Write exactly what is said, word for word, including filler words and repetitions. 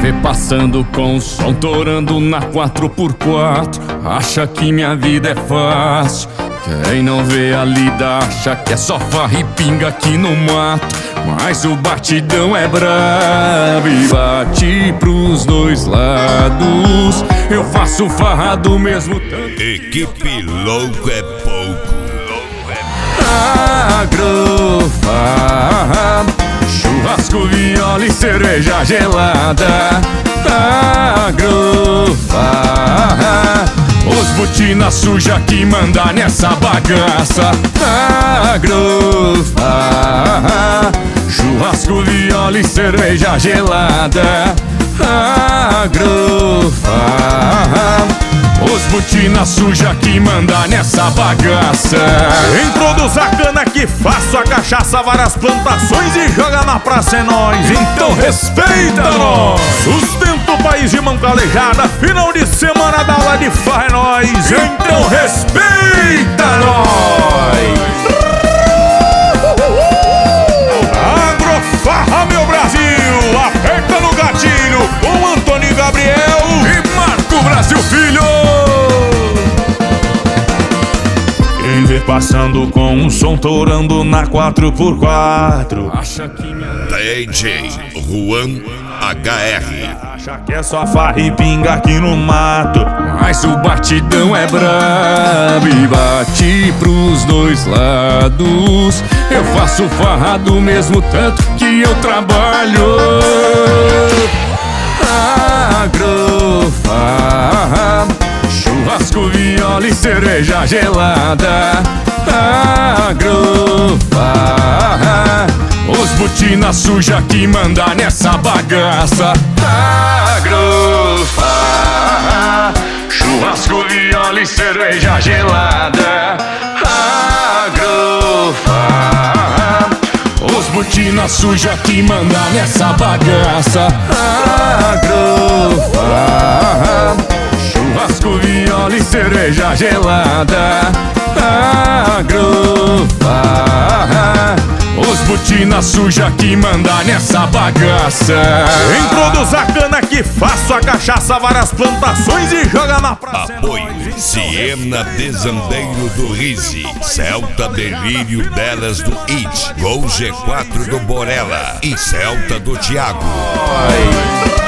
vê passando com o som torando na quatro por quatro. Acha que minha vida é fácil. Quem não vê a lida acha que é só farra e pinga aqui no mato. Mas o batidão é brabo e bate pros dois lados. Eu faço farra do mesmo tanto. Equipe Louco é Pouco. Agrofarra, churrasco, viola e cerveja gelada. Agrofarra, os botina suja que manda nessa bagaça. Agrofarra, churrasco, viola e cerveja gelada. Agrofarra, os botina suja que manda nessa bagaça. Quem produz a cana que faço a cachaça, várias plantações e joga na praça é nós. Então respeita nós. Sustenta o país de mão calejada, final de semana da aula de farra é nós. Então respeita nós. Agrofarra, meu Brasil, aperta no gatilho com Antônio Gabriel e Marco Brasil Filho. Quem vê passando com um som torando na quatro por quatro acha que minha... D J Juan H R. Acha que é só farra e pinga aqui no mato. Mas o batidão é brabo e bate pros dois lados. Eu faço farra do mesmo tanto que eu trabalho. Agrofarra, churrasco, viola e cerveja gelada. Agrofarra, os botina suja que manda nessa bagaça. Agrofarra, churrasco, viola e cerveja gelada. Agrofarra, os botina suja que manda nessa bagaça. Agrofarra, churrasco, viola e cerveja gelada. Agrofarra, os botina suja que manda nessa bagaça. Quem produz a cana que faço a cachaça, várias plantações e joga na praça. Apoio Siena Desandeiro do Rise, Celta Delírio Delas do It, Gol G quatro do Borella e Celta do Thiago. Oi.